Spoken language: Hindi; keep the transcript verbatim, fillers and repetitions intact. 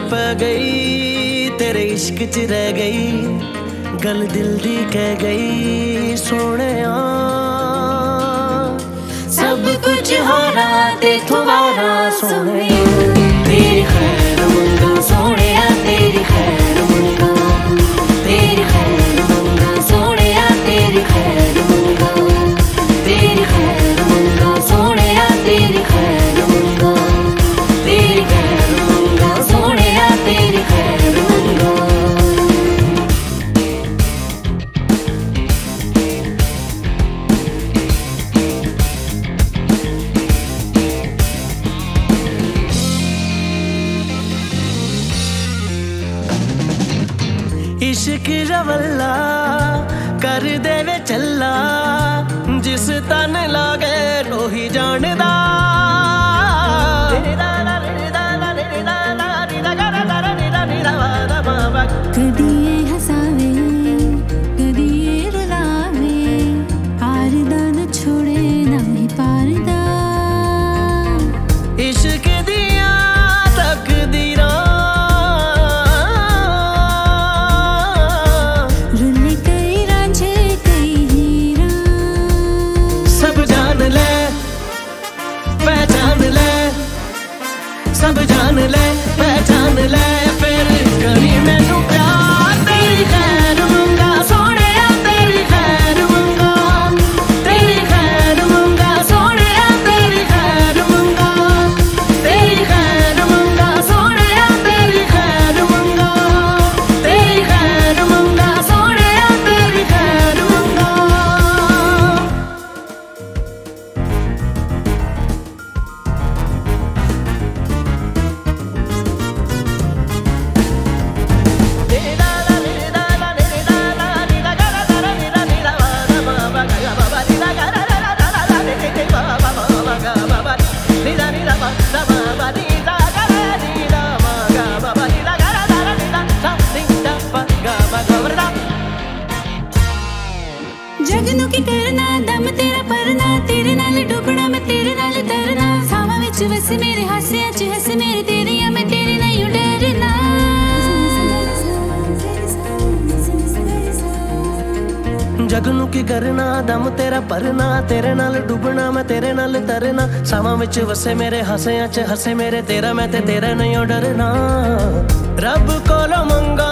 पै गई तेरे इश्क च रह गई गल दिल दी कह गई सोने सब कुछ हारा ते थवारा सोने तेरी खैर मंगा सोने तेरी खैर मंगा तेरी खैर मंगा सोने तेरी खैर मंगा तेरी खैर मंगा सोने तेरी खैर मंगा तेरी खैर मंगा सोने तेरी खैर मंगा। इश्क रवल्ला कर देवे चल्ला जिस तन लागे रोही जानदा कदी ये हसावे कदी ये रुलावे हारदा न छोड़े ना ही पारदा इश्क दिया तकदीरां रुले कई रांझे कई हीरा सब जान ले पहचान ले सब जान ले पहचान ले फिर करी मैनू प्यार तेरी खैर मंगा सोने तेरी खैर मंगा तेरी खैर मंगा सोने तेरी खैर मंगा तेरी खैर मंगा सोने तेरी खैर मंगा तेरी खैर मंगा सोने तेरी खैर मंगा। जग नू की करना दम तेरा परना तेरे नाल डुबना मैं तेरे नाल तरना सावां विच वस मेरे हासियां च हस मेरे तेरियां मैं तेरे नहीं डरना जग नू की करना दम तेरा परना तेरे नाल डुबना मैं तेरे नाल तरना सावां विच वसे मेरे हासियां च हसे मेरे तेरा मैं ते तेरा नहीं डरना रब कोलों मंगा